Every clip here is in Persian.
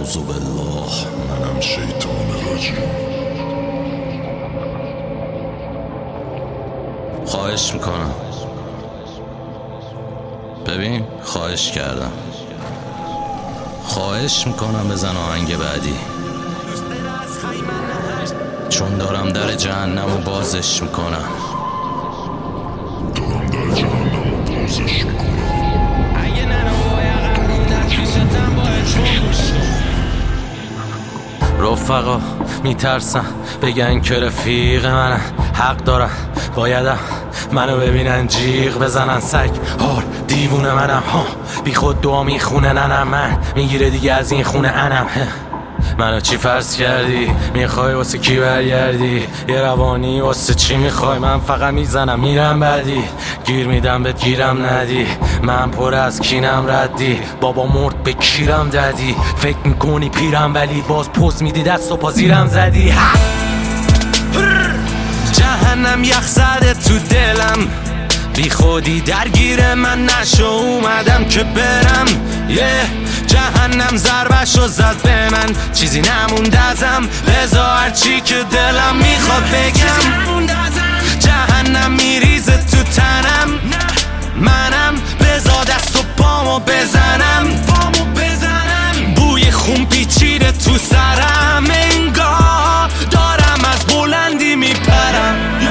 اعوذ بالله منم شیطان رجیم. خواهش میکنم ببین، خواهش کردم، خواهش میکنم بزن آهنگ بعدی، چون دارم در جهنم رو بازش میکنم. رفقا میترسن بگن که رفیق منن، حق دارن، بایدم منو ببینن جیغ بزنن. سگ هار دیوونه منم ها، بی خود دعا میخونه ننم، من میگیره دیگه از این خونه انم. منو چی فرض کردی؟ میخوای واسه کی برگردی؟ یه روانی واسه چی میخوای؟ من فقط میزنم میرم بعدی، گیر میدم بهت گیرم ندی، من پر از کینم ردی، بابا مرد به کیرم دادی، فکر میکنی پیرم ولی باز پوز میدی دست و پا زیرم زدی. جهنم یخ زده تو دلم، بی خودی درگیر من نشو، اومدم که برم. جهنم ضربشو زد به من، چیزی نمونده ازم، بذار هرچی که دلم میخواد بگم. جهنم میریزه تو تنم، منم بذار دست و پامو بزنم. بوی خون پیچیده تو سرم، انگار دارم از بلندی میپرم.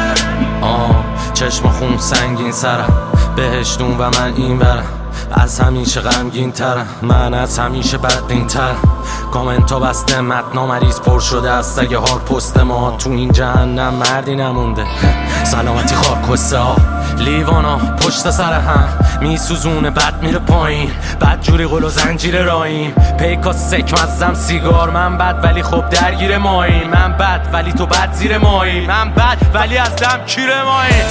چشم خون سنگین سرم، بهشتون و من این برم، از همیشه غمگین ترم، من از همیشه بدبین ترم. کامنتا بسته، متنا مریض پر شده از سگ هار پست ما، تو این جهنم مردی نمونده. سلامتی خاکسته ها، لیوانا پشت سر هم میسوزونه، بد میره پایین، بد جوری قل و زنجیر راییم، پیکا سک مزم سیگار. من بد ولی خب درگیر ماییم، من بد ولی تو بد زیر ماییم، من بد ولی از دم کیر ماییم.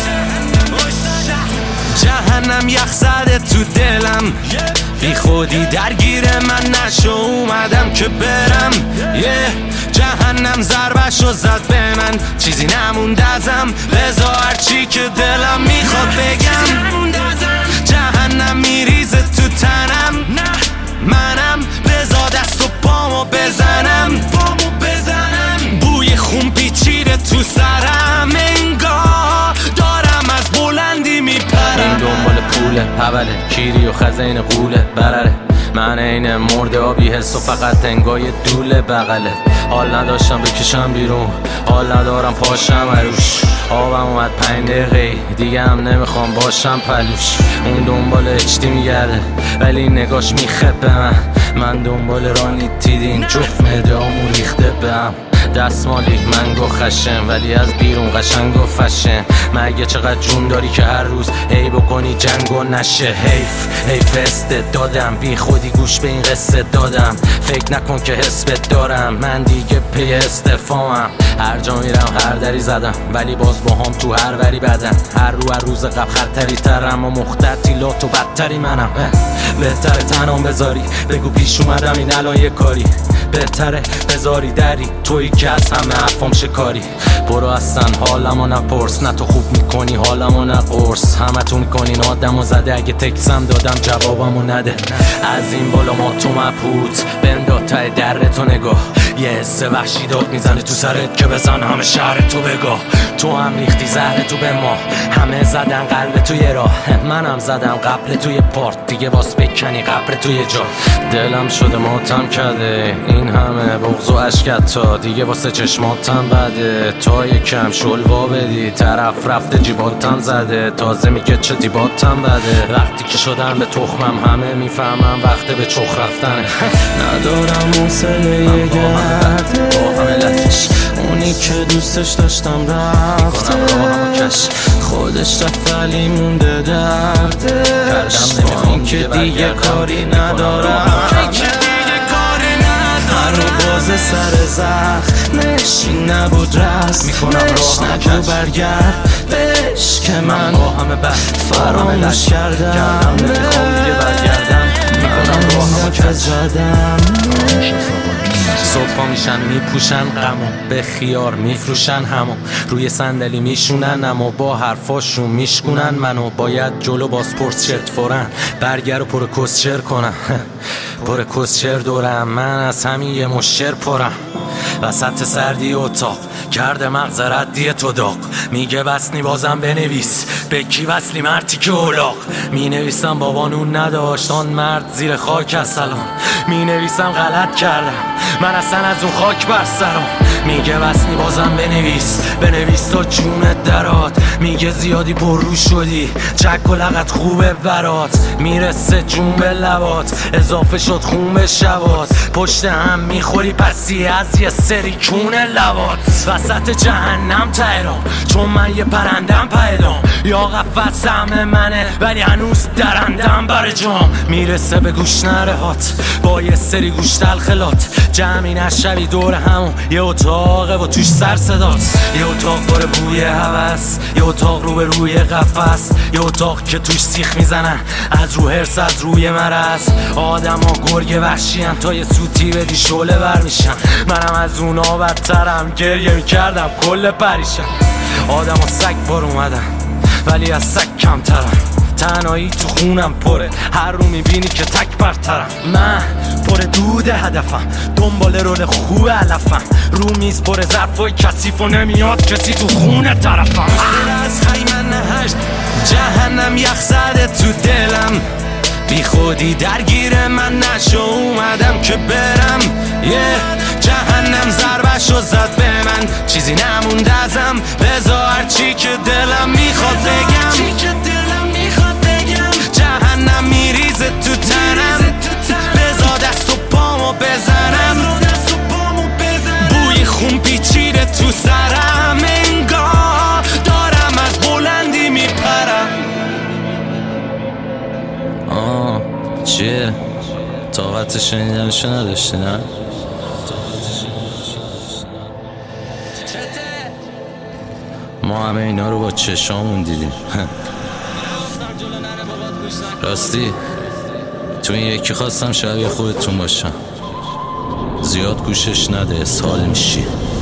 جهنم یخ زده تو دلم، بی خودی درگیر من نشو، اومدم که برم. جهنم ضربشو زد به من، چیزی نمونده ازم، بذار هرچی که دلم میخواد بگم. جهنم میریزه تو تنم، منم بذار دست و پامو بزنم. بوی خون پیچیده تو سرم، انگار دارم از بلندی میپرم. این دنبال پوله پوله، کیری و خزین قوله برره، من این مرده آبی حس و فقط انگای دوله بغله. حال نداشتم بکشم بیرون، حال ندارم پاشم عروش، آبم اومد 5 دقیقه دیگه هم نمیخوام باشم پلوش. اون دنبال اچتی میگرده ولی نگاش میخبه من دنبال رانی دیدین، جفت مدامون ریخته بهم. دستمالی منگو خشن ولی از بیرون قشنگ و فشن. مگه چقدر جون داری که هر روز هی بکنی جنگ و نشه؟ حیف استعدادم، بی خودی گوش به این قصه دادم، فکر نکن که حس دارم، من دیگه پی استفامم. هر جا میرم هر دری زدم ولی باز با هم تو هر وری بدن، هر روز قبل خطری ترم و مختطیلات و بدتری منم. بهتره تنام بذاری بگو پیش اومدم این الان یه کاری، بهتره بذاری دری تویی که از همه حرفام شکاری. برو اصلا حالمو نپرس، نه تو خوب میکنی حالمو نقرس، همه تو میکنین آدمو زده، اگه تکسم دادم جوابمو نده. از این بالا ما تو مبهوت بندا ته در تو نگاه، یه حس وحشی داد میزنه تو سرت که بزن همه شهر تو بگاه. تو هم ریختی زهر تو به ما، همه زدن قلب تو یه راه، منم زدم قبل توی پارت، دیگه باس بکنی قبر توی جا. دلم شده ماتم کرده این همه بغض و عشقت، تا دیگه واسه چشماتم بده، تا یکم شلوا بدی طرف رفته جیباتم زده، تازه میگه چه دیباتم بده. وقتی که شدم به تخمم همه میفهمم وقت به چخ رفتنه. ندارم حوصله یه گردش، اونی که دوستش داشتم رفته، خودش رفت ولی مونده دردش، با این که دیگه کاری ندارم، هر رو باز سر زخمش این نبود رسمش، نگو برگرد بهش که من فراموش کردم. با همون زدم. صبح میشن میپوشن غمو، به خیار میفروشن همو، روی صندلی میشونن اما با حرفاشون میشکونن منو. باید جلو بازپرس شرط فورن برگر و پر کسچر کنم پر کسچر دورم، من از همین یه مشر پرم. وسط سردی اتاق کرده مغز ردی تو داغ، میگه بسنی بازم بنویس، به کی وصلی مرتی که اولاغ. می نویسم بابا نون نداشت آن مرد زیر خاک از سلام، می نویسم غلط کردم من اصلا از اون خاک بر سرم. میگه بسنی بازم بنویس تا جونت درات، میگه زیادی پررو شدی چک و لغت خوبه برات، میرسه جون به لبات اضافه شد خون به شبات، پشت هم میخوری پسی از یه سری کونه لبات. وسط جهنم تهران چون من یه پرندم پیدام، یا قفص همه منه ولی هنوز درندم بر جام. میرسه به گوش نرهات با یه سری گوش تلخلات، جمعی نشوی دور همون یه اتاقه و توش سر صدات. یه اتاق پر بوی هوس، یه اتاق رو به روی قفس، یه اتاق که توش سیخ میزنن از رو هرس از روی مرض. آدم ها گرگ وحشی هم تا یه سوتی بدی شعله بر میشن، منم از اونا بدترم گریه میکردم کل پریشم. آدم ها سگ بار اومدن ولی از سگ کمترم، تنهایی تو خونم پره هر رو میبینی که تک برترم. من پر دود هدفم دنبال رول خوب علفم، رو میز پر ظرفای کثیف و نمیاد کسی تو خونه طرفم. از خیمن هشت جهنم یخ زده تو دلم، بی خودی درگیر من نشو اومدم که برم. جهنم ضربشو زد به من چیزی نمونده ازم، بذار هرچی که دلم میخواد بگم. جهنم میریزه تو تنم، بذار دست و پامو بزنم، بوی خون پیچیده تو سرم، انگار دارم از بلندی میپرم. چیه؟ طاقت شنیدنشو نداشتی نه؟ ما همه اینا رو با چشامون دیدیم راستی تو این یکی خواستم شبیه خودتون باشم، زیاد گوشش نده اسهال میشی.